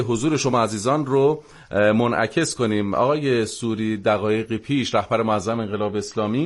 حضور شما عزیزان رو منعکس کنیم. آقای سوری دقایقی پیش رهبر معظم انقلاب اسلامی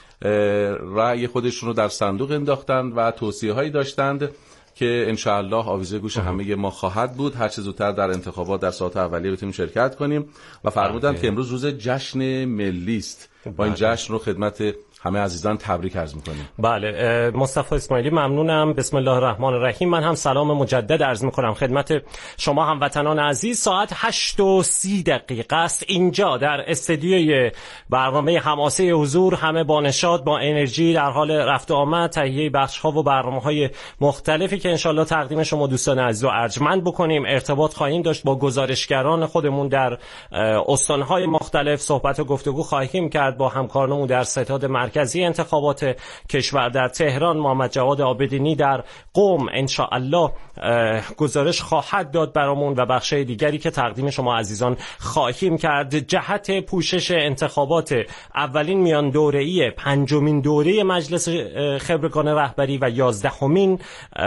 رأی خودشون رو در صندوق انداختند و توصیه‌هایی داشتند که انشاءالله آویزه گوش همه ما خواهد بود. هر چه زودتر در انتخابات در ساعات اولیه بتونیم شرکت کنیم و فرمودند که امروز روز جشن ملی است. با این جشن رو خدمت همه عزیزان تبریک عرض می‌کنیم. بله، مصطفی اسماعیلی ممنونم. بسم الله الرحمن الرحیم. من هم سلام مجدد عرض می‌کنم خدمت شما هموطنان عزیز. ساعت 8:30 است اینجا در استودیوی برنامه حماسه حضور، همه با نشاط با انرژی در حال رفت و آمد، تهیه بخش‌ها و برنامه‌های مختلفی که انشالله تقدیم شما دوستان عزیز و ارجمند بکنیم. ارتباط خواهیم داشت با گزارشگران خودمون در استان‌های مختلف، صحبت و گفتگو خواهیم کرد با همکارانمون در ستاد مرکزی انتخابات کشور در تهران. محمد جواد عابدینی در قم انشاءالله گزارش خواهد داد برامون و بخشای دیگری که تقدیم شما عزیزان خواهیم کرد. جهت پوشش انتخابات اولین میان دوره‌ای 5مین دوره مجلس خبرگان رهبری و 11مین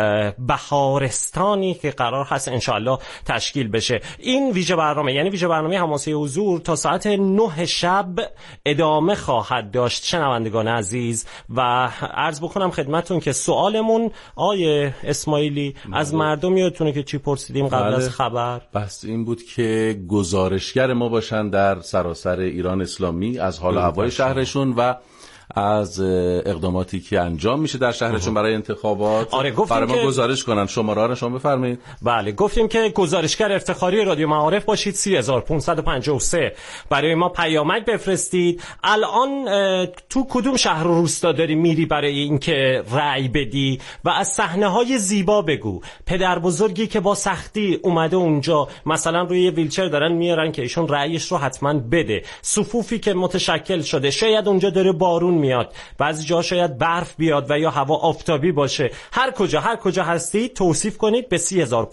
بهارستانی که قرار هست انشاءالله تشکیل بشه. این ویژه برنامه، یعنی ویژه برنامه حماسه حضور، تا ساعت 9 شب ادامه خواهد داشت شنوندگان عزیز. و عرض بکنم خدمتون که سوالمون آیه اسماعیلی از مردم یادتونه که چی پرسیدیم قبل از خبر؟ بس این بود که گزارشگر ما باشن در سراسر ایران اسلامی از حال و هوای شهرشون و از اقداماتی که انجام میشه در شهرشون برای انتخابات. آره، برای ما گزارش کنن. شماره ها رو شما بفرمایید. بله، گفتیم که گزارشگر افتخاری رادیو معارف باشید. 3553 برای ما پیامک بفرستید. الان تو کدوم شهر و روستا داری میری برای اینکه رأی بدی؟ و از صحنه‌های زیبا بگو. پدر بزرگی که با سختی اومده اونجا، مثلا روی ویلچر دارن میارن که ایشون رأیش رو حتما بده. صفوفی که متشکل شده، شاید اونجا داره بارون میاد، بعضی جا شاید برف بیاد و یا هوا آفتابی باشه. هر کجا هستید توصیف کنید به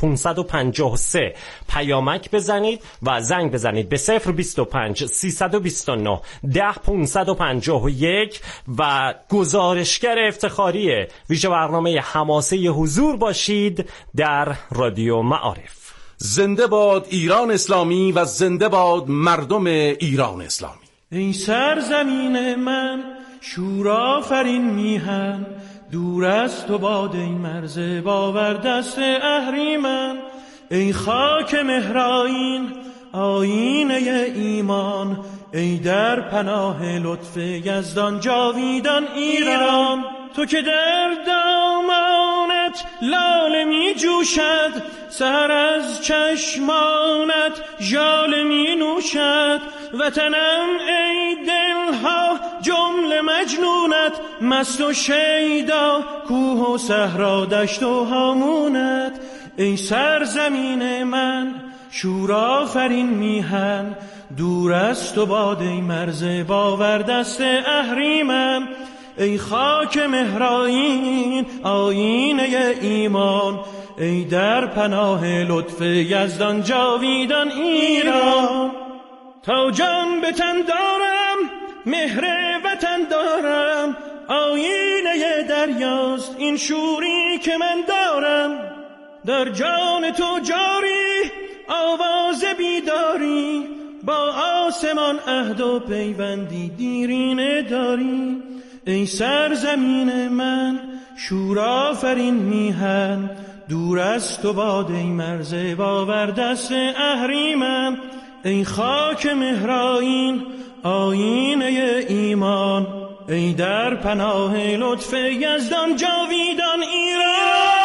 3553 پیامک بزنید و زنگ بزنید به 025 329 10551 و گزارشگر افتخاری ویژه برنامه حماسه حضور باشید در رادیو معارف. زنده باد ایران اسلامی و زنده باد مردم ایران اسلامی. ای سرزمین من شورآفرین میهن، دور از تو باد ای مرز باور دست اهریمن. ای خاک مهرآیین آیینه ایمان، ای در پناه لطف یزدان جاویدان ایران. تو که در دامانت لاله می جوشد، سحر از چشمانت ژاله می نوشد. وطنم ای دلها جمله مجنونت، مست و شیدا کوه و صحرا دشت و هامونت. ای سرزمین من شورآفرین میهن، دور از تو باد ای مرز باور دست اهریمن. ای خاک مهرآیین آیینه ایمان، ای در پناه لطف یزدان جاویدان ایران. تا جان به تن دارم مهر وطن دارم، آیینه دریاست این شوری که من دارم. در جان تو جاری آواز بیداری، با آسمان عهد و پیوندی دیرینه داری. ای سرزمین من شورآفرین میهن، دور از تو باد ای مرز باور دست اهریمن. ای خاک مهرآیین آیینه ایمان، ای در پناه لطف یزدان جاویدان ایران.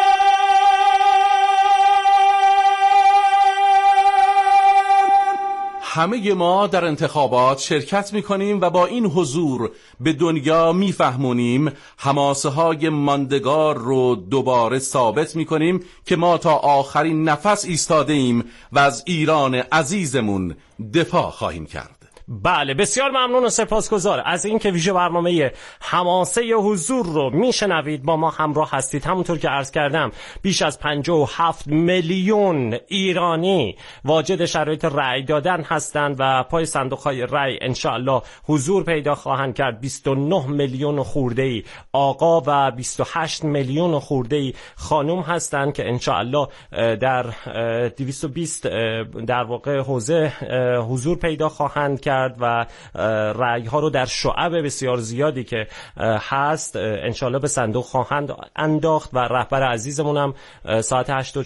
همه ما در انتخابات شرکت میکنیم و با این حضور به دنیا میفهمونیم، حماسه های ماندگار رو دوباره ثابت میکنیم که ما تا آخرین نفس ایستاده ایم و از ایران عزیزمون دفاع خواهیم کرد. بله، بسیار ممنون و سپاسگزار از اینکه ویژه برنامه حماسه حضور رو میشنوید، با ما همراه هستید. همونطور که عرض کردم بیش از 57 میلیون ایرانی واجد شرایط رأی دادن هستند و پای صندوق‌های رأی انشاءالله حضور پیدا خواهند کرد. 29 میلیون خرده‌ای آقا و 28 میلیون خرده‌ای خانم هستند که انشاءالله در 220 در واقع حوزه حضور پیدا خواهند کرد و رأی ها رو در شعب بسیار زیادی که هست انشالله به صندوق خواهند انداخت و رهبر عزیزمون هم ساعت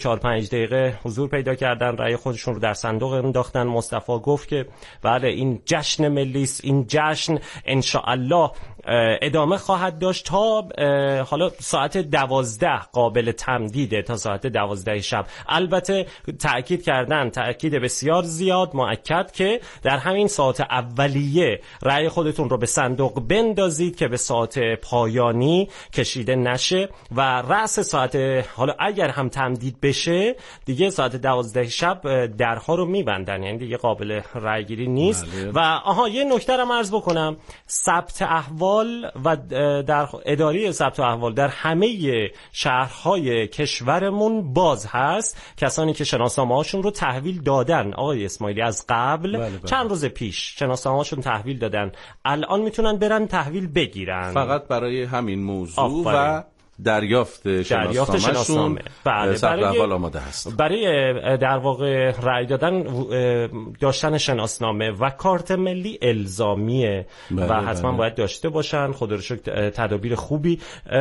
8:45 حضور پیدا کردن، رأی خودشون رو در صندوق انداختن. مصطفی گفت که بله این جشن ملی است، این جشن انشالله ادامه خواهد داشت تا حالا ساعت 12 قابل تمدیده، تا ساعت 12 شب. البته تأکید کردن، تأکید بسیار زیاد مؤکد که در همین ساعت اولیه رأی خودتون رو به صندوق بندازید که به ساعت پایانی کشیده نشه و رأس ساعت، حالا اگر هم تمدید بشه دیگه ساعت 12 شب درها رو میبندن، یعنی دیگه قابل رأی گیری نیست. بله. و یه نکته رو عرض بکنم، ثبت احوال و در اداره ثبت احوال در همه شهرهای کشورمون باز هست. کسانی که شناسنامه‌هاشون رو تحویل دادن آقای اسماعیلی از قبل، بله. چند روز پیش شناسنامه‌هاشون تحویل دادن، الان میتونن برن تحویل بگیرن فقط برای همین موضوع و دریافت شناسنامه. بله، ثبت احوال آماده هست. برای در واقع رأی دادن داشتن شناسنامه و کارت ملی الزامیه و حتما باید داشته باشن. خدا رو شکر تدابیر خوبی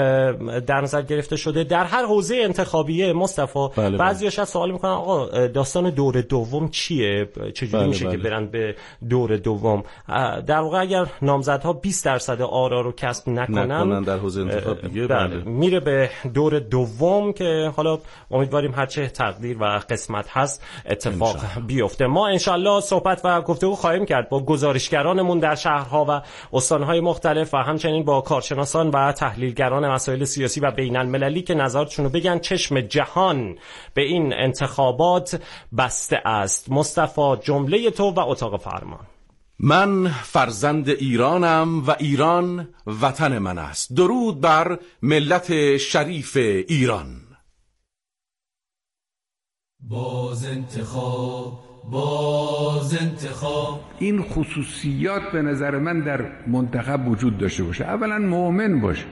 در نظر گرفته شده در هر حوزه انتخابیه. مصطفی بعضی‌هاش سوال میکنن آقا داستان دور دوم چیه؟ چجوری میشه که برن به دور دوم؟ در واقع اگر نامزدها 20% آرا رو کسب نکنن در حوزه انتخابیه میره به دور دوم که حالا امیدواریم هرچه تقدیر و قسمت هست اتفاق بیفته. ما انشالله صحبت و گفتگو خواهیم کرد با گزارشگرانمون در شهرها و استانهای مختلف و همچنین با کارشناسان و تحلیلگران مسائل سیاسی و بین المللی که نظراتشون رو بگن. چشم جهان به این انتخابات بسته است. مصطفی، جمله تو و اتاق فرمان. من فرزند ایرانم و ایران وطن من است. درود بر ملت شریف ایران. باز انتخاب این خصوصیات به نظر من در منتخب وجود داشته باشه. اولا مؤمن باشه.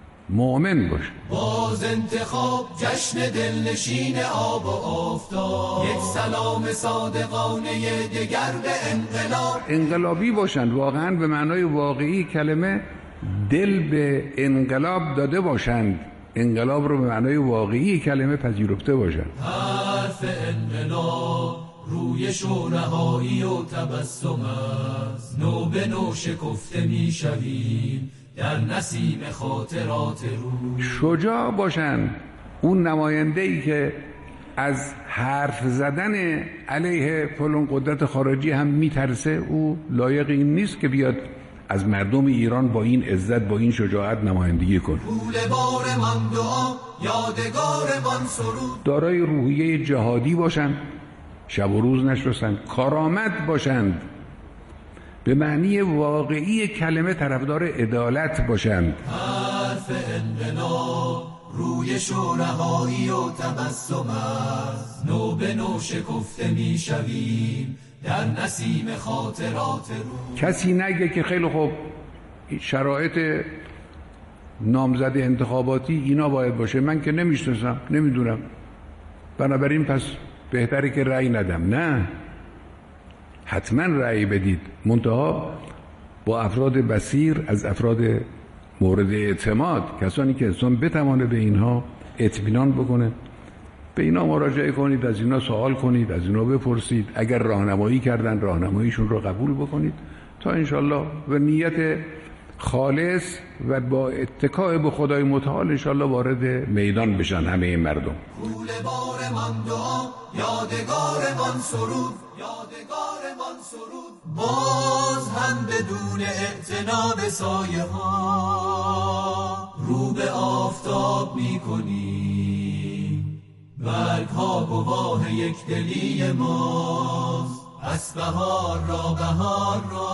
باز انتخاب جشن دلنشین آب و آفتاب، یک سلام صادقانه دگر به انقلاب. انقلابی باشند، واقعا به معنای واقعی کلمه دل به انقلاب داده باشند، انقلاب رو به معنای واقعی کلمه پذیرفته باشند. حرف انقلاب رویش و رهایی و تبسم است، نو به نو شکفته میشویم در نسیم خاطرات روی. شجاع باشن. اون نماینده‌ای که از حرف زدن علیه فلان قدرت خارجی هم میترسه، او لایق این نیست که بیاد از مردم ایران با این عزت، با این شجاعت نمایندگی کنه. بار من دعا یادگار من سرود. دارای روحیه جهادی باشن، شب و روز نشستن. کارآمد باشند، به معنی واقعی کلمه طرفدار عدالت باشند. حرف انقلاب رویش و رهایی و تبسم است، نو به نو شکفته میشویم در نسیم خاطرات رو. کسی نگه که خیلی خوب شرایط نامزد انتخاباتی اینا باید باشه، من که نمیشناسم، نمیدونم، بنابراین پس بهتره که رأی ندم. نه، حتما رأی بدید، منتها با افراد بصیر، از افراد مورد اعتماد، کسانی که انسان بتوانه به اینها اطمینان بکنه. به اینا مراجعه کنید، از اینا سوال کنید، از اینا بپرسید. اگر راهنمایی کردن راهنماییشون رو قبول بکنید تا انشالله و نیت خالص و با اتکای به خدای متعال انشالله وارد میدان بشن همه مردم. بار من دعا یادگار من سرود، یادگار من سرود. باز هم بدون اعتنا به سایه ها رو به آفتاب می کنیم. برگ ها گواه یک دلی ماست، پس بهار را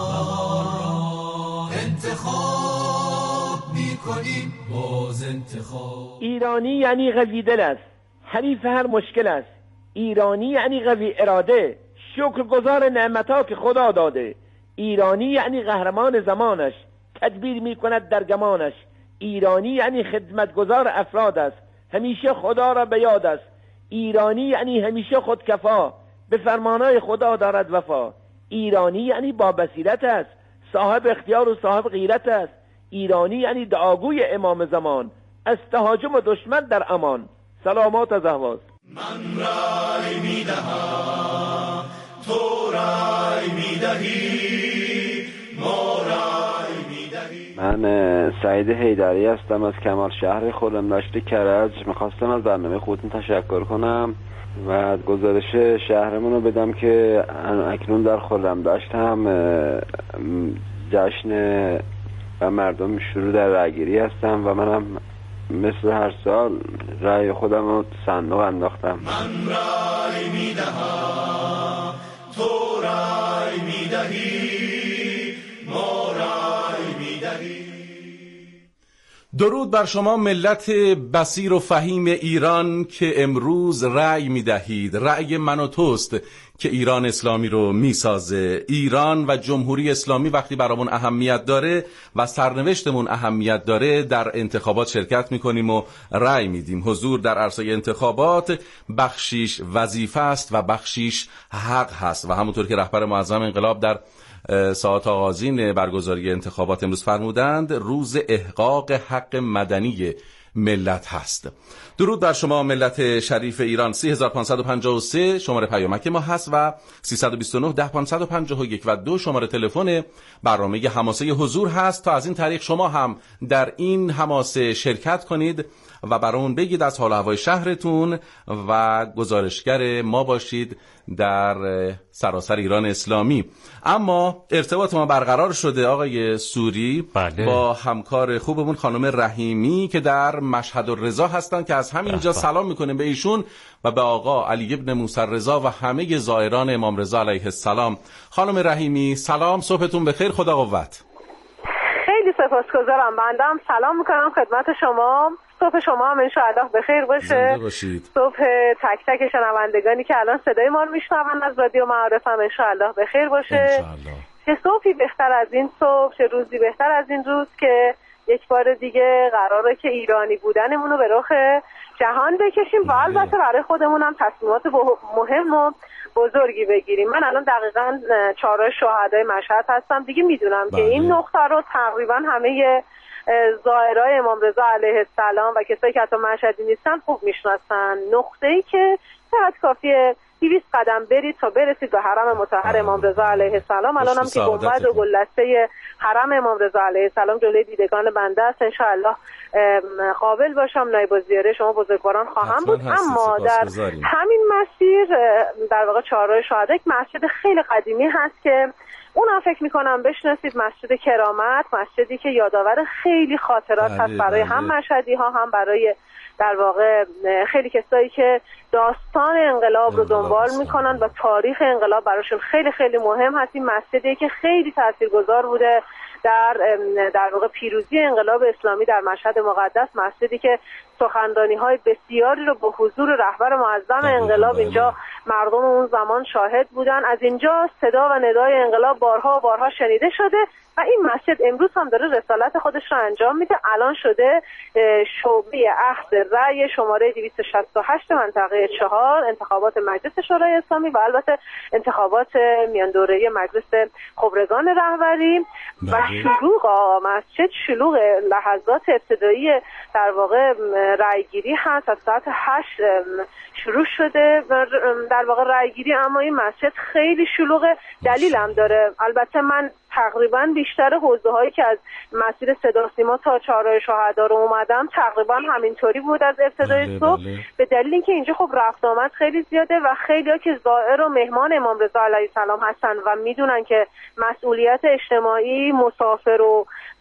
انتخاب میکنیم باز انتخاب. ایرانی یعنی قوی دل است، حریف هر مشکل است. ایرانی یعنی قوی اراده، شکرگزار نعمتها که خدا داده. ایرانی یعنی قهرمان زمانش، تدبیر میکند در گمانش. ایرانی یعنی خدمتگزار افراد است، همیشه خدا را به یاد است. ایرانی یعنی همیشه خودکفا، به فرمانهای خدا دارد وفا. ایرانی یعنی با بصیرت است، صاحب اختیار و صاحب غیرت است. ایرانی یعنی دعاگوی امام زمان، از تهاجم و دشمن در امان. سلامات از اهواز. من رای میدهم، تو رای میدهی، ما رای میدهی. من سعید حیدری هستم از کمال شهر خرمدشت کرج. میخواستم از برنامه خودتون تشکر کنم و گزارش شهرمون رو بدم که اکنون در خرمدشت هم جشن و مردم شروع در رایگیری هستم و منم مثل هر سال رای خودم رو صندوق انداختم. من رای میدهم، تو رای میدهی، ما رای میدهی. درود بر شما ملت بصیر و فهیم ایران که امروز رأی می‌دهید. رأی من و توست که ایران اسلامی رو میسازه. ایران و جمهوری اسلامی وقتی برامون اهمیت داره و سرنوشتمون اهمیت داره در انتخابات شرکت میکنیم و رأی میدیم. حضور در عرصه انتخابات بخشیش وظیفه است و بخشیش حق هست و همونطور که رهبر معظم انقلاب در ساعات آغازین برگزاری انتخابات امروز فرمودند، روز احقاق حق مدنی ملت هست. درود بر شما ملت شریف ایران. 3553 شماره پیامک ما هست و 329 10551 و 2 شماره تلفن برنامه حماسه حضور هست تا از این طریق شما هم در این حماسه شرکت کنید و برامون بگید از حال و هوای شهرتون و گزارشگر ما باشید در سراسر ایران اسلامی. اما ارتباط ما برقرار شده آقای سوری با همکار خوبمون خانم رحیمی که در مشهد الرضا هستن که از همینجا سلام میکنیم به ایشون و به آقا علی ابن موسی الرضا و همه زائران امام رضا علیه السلام. خانم رحیمی سلام، صبحتون بخیر، خدا قوت. خیلی سپاسگزارم. بندم سلام میکنم خدمت شما. صبح شما هم انشاءالله بخیر باشه. صبح تک تک شنوندگانی که الان صدای ما رو میشنون از رادیو معارف هم انشاءالله بخیر باشه. چه صبحی بهتر از این صبح، چه روزی بهتر از این روز که یک بار دیگه قراره که ایرانی بودنمون رو به رخ جهان بکشیم و البته برای خودمون هم تصمیمات مهم و بزرگی بگیریم. من الان دقیقاً چهارراه شهدای مشهد هستم دیگه. میدونم که این نقطه رو تقریبا همه زائرای امام رضا علیه السلام و کسایی که حتی مشهدی نیستن خوب میشناسن. نقطه‌ای که فقط کافیه 200 قدم برید تا برسید به حرم مطهر امام رضا علیه السلام. الان هم که گنبد و گلدسته حرم امام رضا علیه السلام جلوی دیدگان بنده است. انشاءالله قابل باشم نایب الزیاره شما بزرگواران خواهم بود. اما در همین مسیر در واقع چهارراه شهدا یک مسجد خیلی قدیمی هست که اونم فکر میکنم بشناسید، مسجد کرامت، مسجدی که یادآور خیلی خاطرات هست برای هم مشهدی ها هم برای در واقع خیلی کسایی که داستان انقلاب رو دنبال میکنن و تاریخ انقلاب براشون خیلی خیلی مهم هست. این مسجدی که خیلی تاثیرگذار بوده در واقع پیروزی انقلاب اسلامی در مشهد مقدس، مسجدی که سخنرانی‌های بسیاری رو با حضور رهبر معظم انقلاب اینجا مردم اون زمان شاهد بودن. از اینجا صدا و ندای انقلاب بارها و بارها شنیده شده و این مسجد امروز هم داره رسالت خودش رو انجام میده. الان شده شعبه اخذ رأی شماره 268 منطقه 4 انتخابات مجلس شورای اسلامی و البته انتخابات میان دوره‌ای مجلس خبرگان رهبری و شلوغ مسجد شلوغ. لحظات ابتدایی در واقع رأیگیری هست، از ساعت 8 شروع شده در واقع رأیگیری، اما این مسجد خیلی شلوغه. دلیل هم داره. البته من تقریبا بیشتر حوزه هایی که از مسیر صدا سیما تا چهارراه شهدا رو اومدم تقریبا همینطوری بود از ابتدای صبح. به دلیل اینکه اینجا خب رفت آمد خیلی زیاده و خیلی‌ها که زائر و مهمان امام رضا علیه السلام هستن و میدونن که مسئولیت اجتماعی مسافر و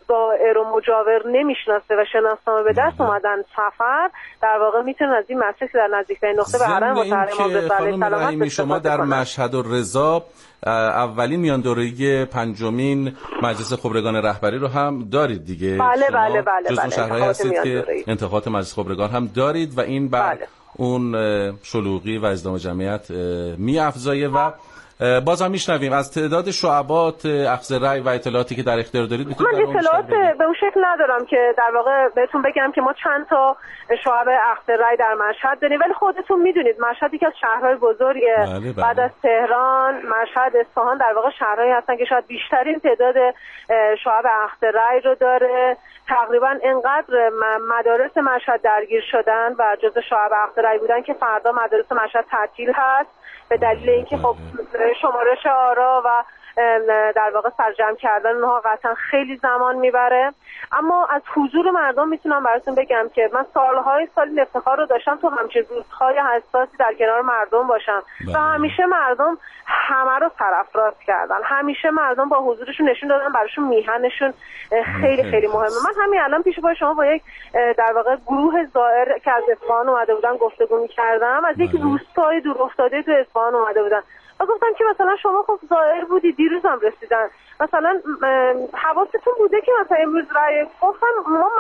زائر و مجاور نمیشناسه و شناسنامه به دست اومدن سفر، در واقع میتونن از این مسیر در نزدیکترین نقطه به حرم مطهر امام رضا علیه السلام شما در مشهد و رضا اولین میان دوره‌ای پنجمین مجلس خبرگان رهبری رو هم دارید دیگه؟ بله. جزو شهرهایی هستید که انتخابات مجلس خبرگان هم دارید و این بر اون شلوغی و ازدحام جمعیت می‌افزایه. و باز هم میشنویم از تعداد شعبات اخذ رأی و اطلاعاتی که در اختیار دارید. من اطلاعات به اون شکل ندارم که در واقع بهتون بگم که ما چند تا شعب اخذ رأی در مشهد داریم، ولی خودتون میدونید مشهد یکی از شهرهای بزرگه. بله. بعد از تهران، مشهد، اصفهان در واقع شهرهایی هستن که شاید بیشترین تعداد شعب اخذ رأی رو داره. تقریبا انقدر مدارس مشهد درگیر شدن و جزو شعب اخذ رأی بودن که فردا مدارس مشهد تعطیل هست به دلیل اینکه خب شمارش آرا و در واقع سرجم کردن اونها قطعا خیلی زمان میبره. اما از حضور مردم میتونم براتون بگم که من سال این افتخار رو داشتم تو همچین روزهای حساسی در کنار مردم باشم و همیشه مردم همه رو سرافراز کردن، همیشه مردم با حضورشون نشون دادن براشون میهنشون خیلی خیلی مهمه. من همین الان پیش پای شما با یک در واقع گروه زائر که از اصفهان اومده بودن گفتگو می‌کردم، از یک روستای دور افتاده تو اصفهان اومده بودن و گفتم که مثلا شما خب زائر بودی، دیروز هم رسیدن، مثلا حواستون بوده که مثلا امروز رأی؟ گفتم ما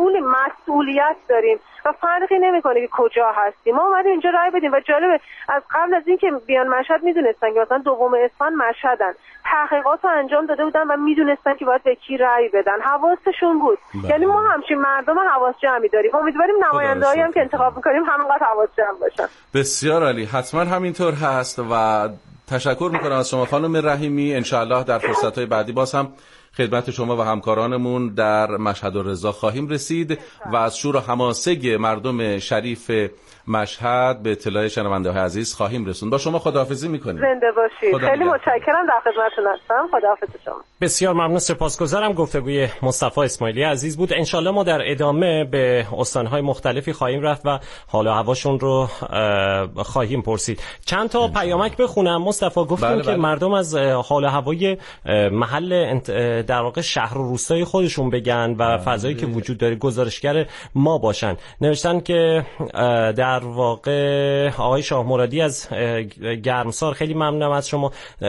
مسئولیت داریم و فرقی نمیکنه که کجا هستیم، ما اومدیم اینجا رأی بدیم. و جالبه از قبل از اینکه بیان مشهد میدونستن که مثلا دوم اسفند مشهدن، تحقیقات رو انجام داده بودن و میدونستن که باید به کی رأی بدن، حواسشون بود. یعنی ما همچین مردم حواس جمعی داریم، امیدواریم نماینده‌هایی هم که انتخاب می‌کنیم همونقدر حواس جمع باشن. بسیار عالی، حتما همینطور هست و تشکر میکنم از شما خانم رحیمی. انشاءالله در فرصت‌های بعدی باز هم خدمت شما و همکارانمون در مشهد و رضا خواهیم رسید و از شور و حماسه مردم شریف مشهد به اطلاع شنونده‌های عزیز خواهیم رسوند. با شما خداحافظی میکنیم. زنده باشید. خیلی متشکرم، در خدمتتون هستم. خداحافظ شما. بسیار ممنون، سپاسگزارم. گفتگوی مصطفی اسماعیلی عزیز بود. انشالله ما در ادامه به استان‌های مختلفی خواهیم رفت و حال و هواشون رو خواهیم پرسید. چند تا پیامک بخونم. مصطفی گفتیم که مردم از حال و هوای محل در واقع شهر و روستای خودشون بگن و فضایی که وجود داره گزارشگر ما باشن. نوشتن که در واقع آقای شاه مرادی از گرمسار، خیلی ممنونم از شما.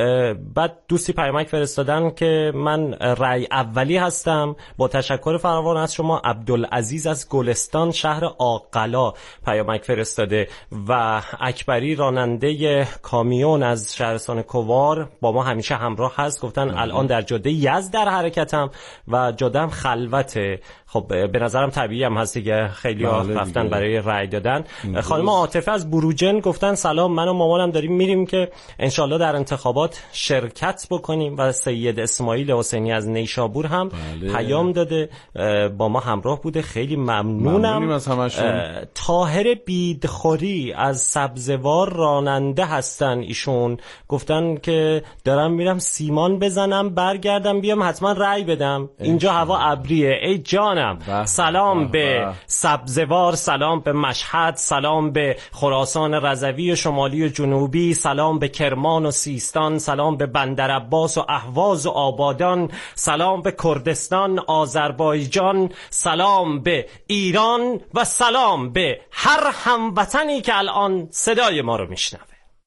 بعد دوستی پیامک فرستادن که من رأی اولی هستم، با تشکر فراوان از شما. عبدالعزیز از گلستان شهر عاقلا پیامک فرستاده و اکبری راننده کامیون از شهرستان کوار با ما همیشه همراه هست. گفتن الان در جاده یزد در حرکتم و جاده‌ام خلوته. خب به نظرم طبیعی هم هست دیگه، خیلی رفتن برای رأی دادن. خانم عاطفه از بروجن گفتن سلام، من و مامانم داریم میریم که انشالله در انتخابات شرکت بکنیم و سید اسماعیل حسینی از نیشابور هم پیام داده با ما همراه بوده. خیلی ممنونم از همشون. طاهر بیدخوری از سبزوار راننده هستن، ایشون گفتن که دارم میرم سیمان بزنم برگردم بیام حتما رأی بدم، اینجا هوا ابریه. ای جانم، سلام به سبزوار، سلام به مشهد، سلام به خراسان رضوی و شمالی و جنوبی، سلام به کرمان و سیستان، سلام به بندرعباس و اهواز و آبادان، سلام به کردستان، آذربایجان، سلام به ایران و سلام به هر هموطنی که الان صدای ما رو میشنوه.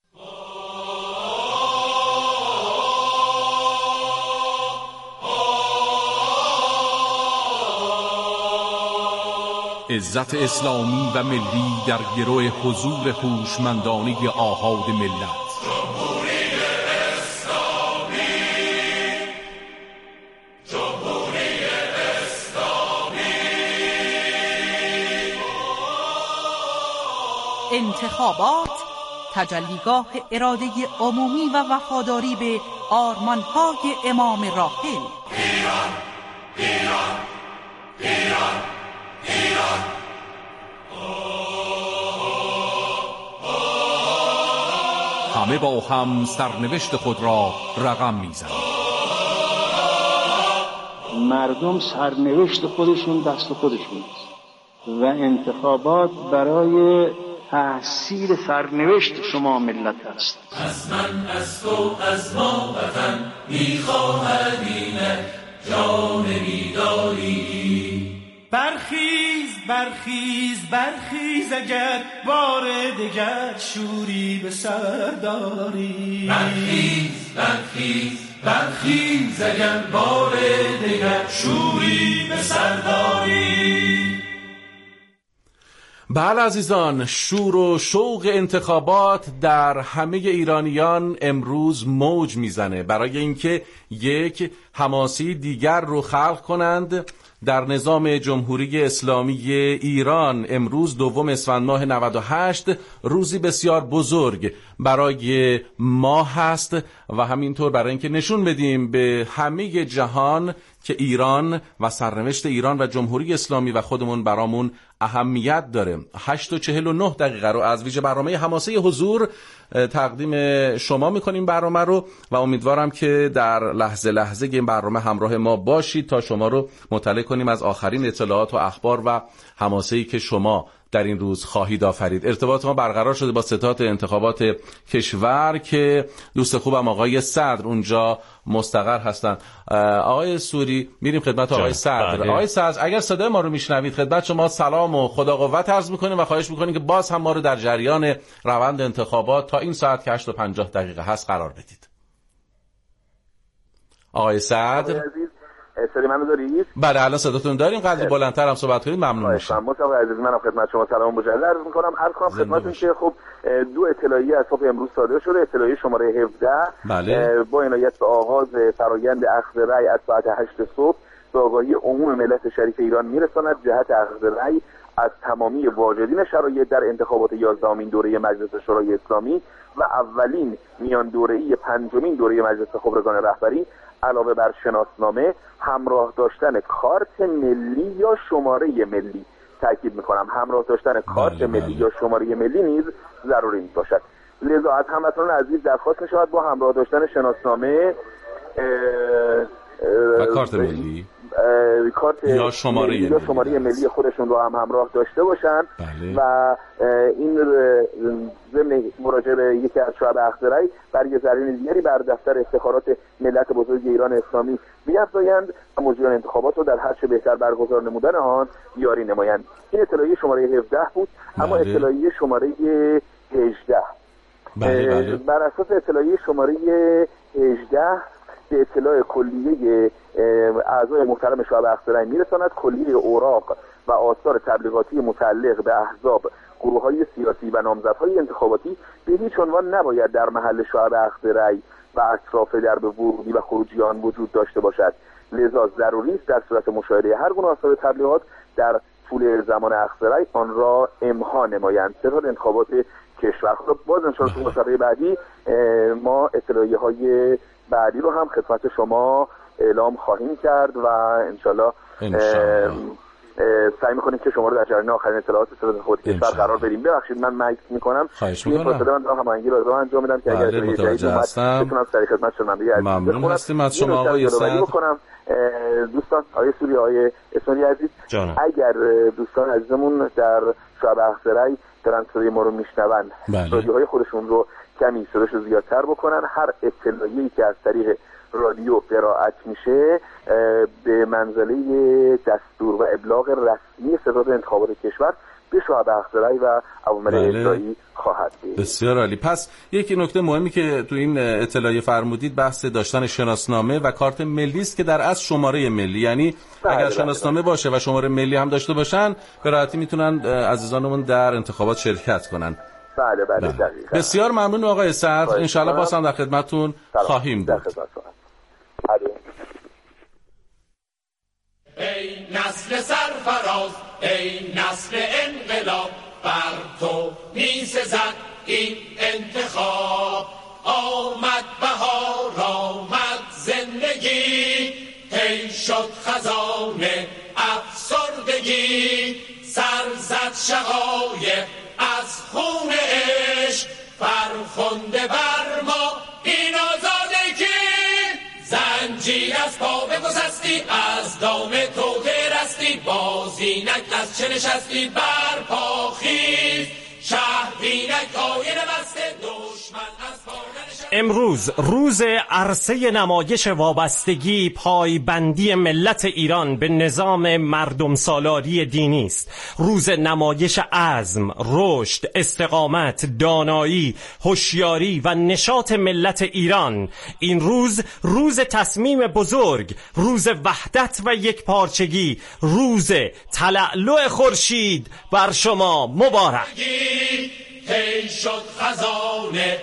عزت اسلامی و ملی در گروه حضور هوشمندانه آحاد ملت. جمهوری اسلامی، جمهوری اسلامی. انتخابات تجلیگاه اراده عمومی و وفاداری به آرمان‌های امام راحل. ایران، ایران، ایران، ایران. همه با هم سرنوشت خود را رقم میزنند. مردم سرنوشت خودشون دست خودشون و انتخابات برای تحصیل سرنوشت شما ملت است. از من، از تو، از ما وطن میخواهد اینک جام بیداری. برخیز برخیز برخیز اگر بار دگر شوری به سر داری. برخیز برخیز برخیز اگر بار دگر شوری به سر داری. بله عزیزان، شور و شوق انتخابات در همه ایرانیان امروز موج میزنه برای اینکه یک حماسی دیگر رو خلق کنند در نظام جمهوری اسلامی ایران. امروز 2 اسفند ماه 98 روزی بسیار بزرگ برای ما هست و همینطور برای اینکه نشون بدیم به همه جهان که ایران و سرنوشت ایران و جمهوری اسلامی و خودمون برامون اهمیت داره. 8:49 رو از ویژه برنامه حماسه حضور تقدیم شما میکنیم برنامه رو و امیدوارم که در لحظه لحظه این برنامه همراه ما باشید تا شما رو مطلع کنیم از آخرین اطلاعات و اخبار و حماسه‌ای که شما در این روز خواهید آفرید. ارتباط ما برقرار شده با ستاد انتخابات کشور که دوست خوبم آقای صدر اونجا مستقر هستن. آقای سوری میریم خدمت آقای صدر. آقای صدر اگر صدای ما رو میشنوید خدمت شما سلام و خدا قوت عرض میکنیم و خواهش میکنیم که باز هم ما رو در جریان روند انتخابات تا این ساعت که 8:50 هست قرار بدید. آقای صدر صدای منو دارید؟ بله الان صداتون داریم. قدری بلندتر هم صحبت کنید ممنون میشم. مصطفی عزیز منم خدمت شما سلام مجدد عرض میکنم. عرض کنم خدمتتون که خب 2 اطلاعیه از صبح امروز صادر شده. اطلاعیه شماره 17 بله. با عنایت به آغاز فرایند اخذ رأی از ساعت 8 صبح به آگاهی عموم ملت شریف ایران میرساند جهت اخذ رأی از تمامی واجدین شرایط در انتخابات 11مین دوره مجلس شورای اسلامی و اولین میان دوره‌ای 5مین دوره مجلس خبرگان رهبری علاوه بر شناسنامه همراه داشتن کارت ملی یا شماره ملی. تاکید میکنم همراه داشتن کارت ملی یا شماره ملی نیز ضروری میباشد. لذا از هموطنان عزیز درخواست میشود با همراه داشتن شناسنامه و کارت ملی کارت یا شماره ملی خودشون رو هم همراه داشته باشن. بله. و این ضمن مراجعه به یکی از شعب اخذ رأی برگ زرین دیگری بر دفتر افتخارات ملت بزرگ ایران اسلامی بیفزایند و مجریان انتخابات رو در هر چه بهتر برگزار نمودن آن یاری نمایند. این اطلاعیه شماره 17 بود. اما اطلاعیه شماره 18 بر اساس اطلاعیه شماره 18 به اطلاع کلیه اعضای محترم شعب اخذ رأی میرساند کلیه اوراق و آثار تبلیغاتی متعلق به احزاب، گروه‌های سیاسی و نامزدهای انتخاباتی به هیچ عنوان نباید در محل شعب اخذ رأی و اطراف درب ورودی و خروجی آن وجود داشته باشد. لذا ضروری است در صورت مشاهده هر گونه آثار تبلیغات در طول زمان اخذ رأی آن را امها نمایند. ستاد انتخابات کشور. خب باز ان شاءالله تو مسابقه بعدی ما اطلاعیه‌های بعدی رو هم خدمت شما اعلام خواهیم کرد و انشالله سعی میکنیم که شما رو در جریان آخرین اطلاعات ستاد انتخابات کشور قرار بدیم. ببخشید من مکس میکنم. این فاصله من دارم هماهنگی رو انجام میدم که اگر متوجه هستم بتونم سریع خدمت شما بگم. ممنون هستیم از شما آقای صدر. دوستان آقای سوری آقای اسماعیلی عزیز اگر دوستان عزیزمون در شعب اخذ رأی دارن صدای ما رو میشنون رادیوهای خودشون رو کمی صداشو زیادتر بکنن. هر اطلاعیه‌ای که از طریق رادیو قرائت میشه به منزله دستور و ابلاغ رسمی ستاد انتخابات کشور به شعب اخذ رأی و عوامل اجرایی خواهد بود. بسیار عالی. پس یکی نکته مهمی که تو این اطلاعیه فرمودید بحث داشتن شناسنامه و کارت ملی است که در اصل شماره ملی، یعنی اگر شناسنامه باشه و شماره ملی هم داشته باشن به راحتی میتونن عزیزانمون در انتخابات شرکت کنن. بله دقیقاً. بسیار ممنون آقای صدر. ان شاءالله باز هم در خدمتتون خواهیم بود. ای نسل سرفراز، ای نسل انقلاب، بر تو می‌سزد این انتخاب. آمد بهار، آمد زندگی، طی شد خزانه افسردگی، سر زد شقایق از خون عشق، فرخنده بر ما این آزادگی. زنجیر از پا بگسستی، از دام توطئه رستی، بازینک از چه نشستی بر پا خیز. شهر بینک آینه بسته، دشمن از پا ننشستی. امروز روز عرصه نمایش وابستگی پایبندی ملت ایران به نظام مردم سالاری دینی است. روز نمایش عزم، رشد، استقامت، دانایی، هوشیاری و نشاط ملت ایران. این روز تصمیم بزرگ، روز وحدت و یکپارچگی، روز تلألؤ خورشید بر شما مبارک. هی شد خزانه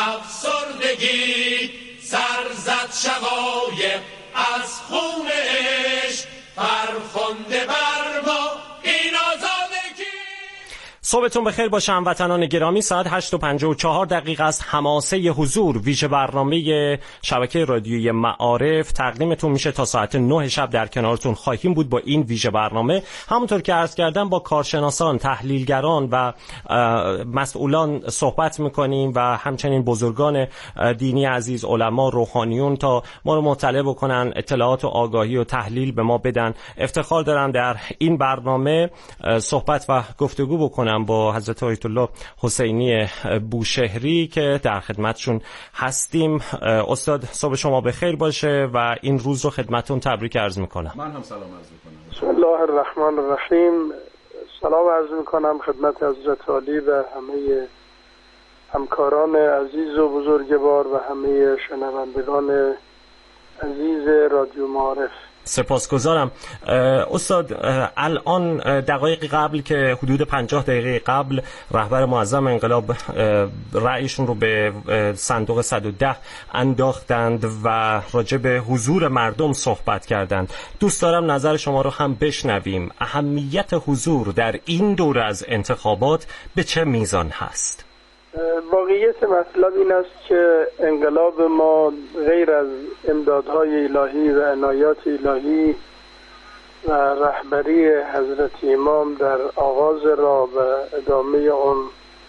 افسردگی، سرزد شقایق از خون عشق، فرخنده بر ما این آزادگی. صبحتون بخیر باشه هموطنان گرامی. ساعت 8:54 است. حماسه حضور، ویژه برنامه شبکه رادیویی معارف تقدیمتون میشه. تا ساعت 9 شب در کنارتون خواهیم بود با این ویژه برنامه. همونطور که عرض کردم با کارشناسان، تحلیلگران و مسئولان صحبت میکنیم و همچنین بزرگان دینی عزیز، علما، روحانیون، تا ما رو مطلع بکنن، اطلاعات و آگاهی و تحلیل به ما بدن. افتخار دارم در این برنامه صحبت و گفتگو بکنم با حضرت آیت الله حسینی بوشهری که در خدمتشون هستیم. استاد صبح شما بخیر باشه و این روز رو خدمتتون تبریک عرض میکنم. من هم سلام عرض میکنم. بسم الله الرحمن الرحیم. سلام عرض میکنم خدمت حضرت عالی و همه همکاران عزیز و بزرگوار و همه شنوندگان عزیز رادیو معارف. سپاسگزارم. استاد، الان دقایقی قبل که حدود 50 دقیقه قبل رهبر معظم انقلاب رأیشون رو به صندوق 110 انداختند و راجع به حضور مردم صحبت کردند. دوست دارم نظر شما رو هم بشنویم. اهمیت حضور در این دوره از انتخابات به چه میزان هست؟ واقعیت مطلب این است که انقلاب ما غیر از امدادهای الهی و عنایات الهی و رهبری حضرت امام در آغاز راه و ادامه اون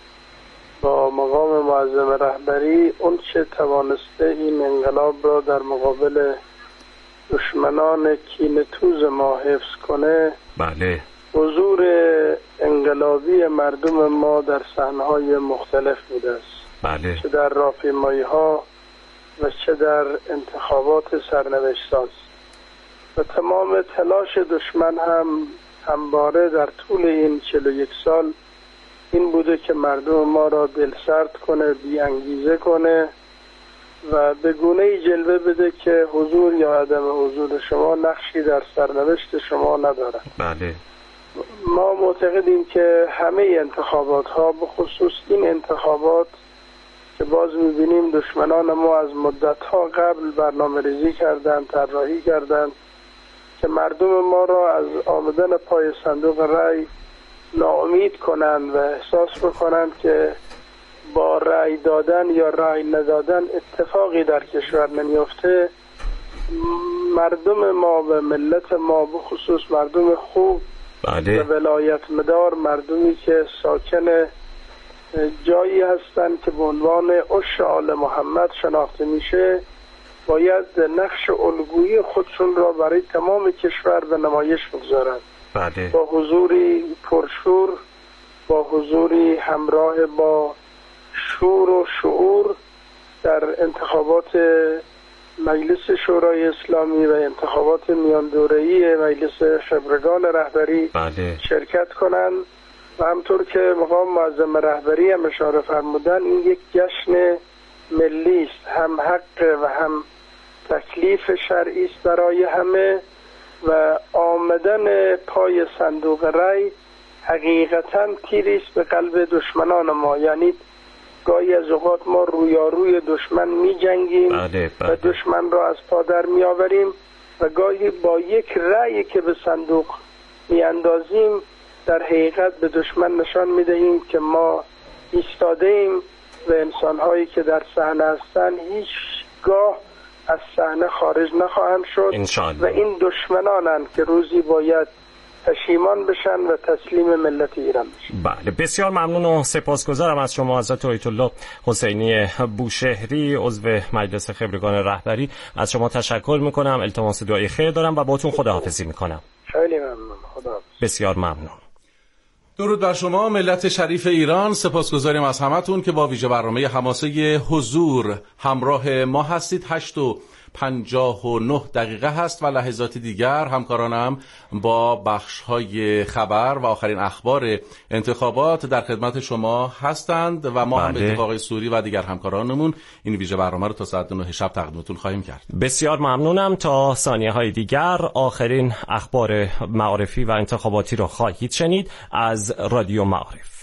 با مقام معظم رهبری، اون چه توانسته این انقلاب را در مقابل دشمنان کینه‌توز ما حفظ کنه. بله. حضور انقلابی مردم ما در صحنه‌های مختلف بوده است. بله. چه در راهپیمایی‌ها و چه در انتخابات سرنوشت‌ساز. و تمام تلاش دشمن هم همواره در طول این 41 سال این بوده که مردم ما را دلسرد کنه، بی انگیزه کنه و به گونه‌ای جلوه بده که حضور یا عدم حضور شما نقشی در سرنوشت شما نداره. بله. ما معتقدیم که همه انتخابات ها، به خصوص این انتخابات که باز میبینیم دشمنان ما از مدت ها قبل برنامه ریزی کردن، طراحی کردن که مردم ما را از آمدن پای صندوق رأی ناامید کنند و احساس بکنند که با رأی دادن یا رأی ندادن اتفاقی در کشور نمیفته. مردم ما و ملت ما، به خصوص مردم خوب بله. و ولایت مدار، مردمی که ساکن جایی هستند که به عنوان عش آل محمد شناخته میشه، باید نقش الگویی خودشون را برای تمام کشور به نمایش بگذارند. بله. با حضوری پرشور، با حضوری همراه با شور و شعور در انتخابات مجلس شورای اسلامی و انتخابات میان دوره‌ای مجلس خبرگان رهبری بله. شرکت کنند و همطور که مقام معظم رهبری هم اشاره فرمودن، این یک جشن ملی است، هم حق و هم تکلیف شرعی است برای همه و آمدن پای صندوق رأی حقیقتاً تیری است به قلب دشمنان ما. یعنی گاهی از اوقات ما رویاروی دشمن می جنگیم و دشمن را از پا در می آوریم و گاهی با یک رأی که به صندوق می اندازیم در حقیقت به دشمن نشان می دهیم که ما ایستاده ایم و انسانهایی که در صحنه هستن هیچ گاه از صحنه خارج نخواهند شد و این دشمنانند که روزی باید پشیمان بشن و تسلیم ملت ایران بشن. بله، بسیار ممنون و سپاسگزارم از شما حضرت آیت الله حسینی بوشهری، عضو مجلس خبرگان رهبری. از شما تشکر میکنم، التماس دعای خیر دارم و باهاتون خداحافظی میکنم. خیلی ممنون. خداحافظ. بسیار ممنون. درود بر شما ملت شریف ایران، سپاسگزاریم از همتون که با ویژه برنامه حماسه حضور همراه ما هستید. 8:59 هست و لحظات دیگر همکارانم با بخش‌های خبر و آخرین اخبار انتخابات در خدمت شما هستند و ما هم به اتفاق سوری و دیگر همکارانمون این ویژه برنامه رو تا ساعت 9 شب تقدیمتون خواهیم کرد. بسیار ممنونم. تا ثانیه‌های دیگر آخرین اخبار معارفی و انتخاباتی رو خواهید شنید از رادیو معارف.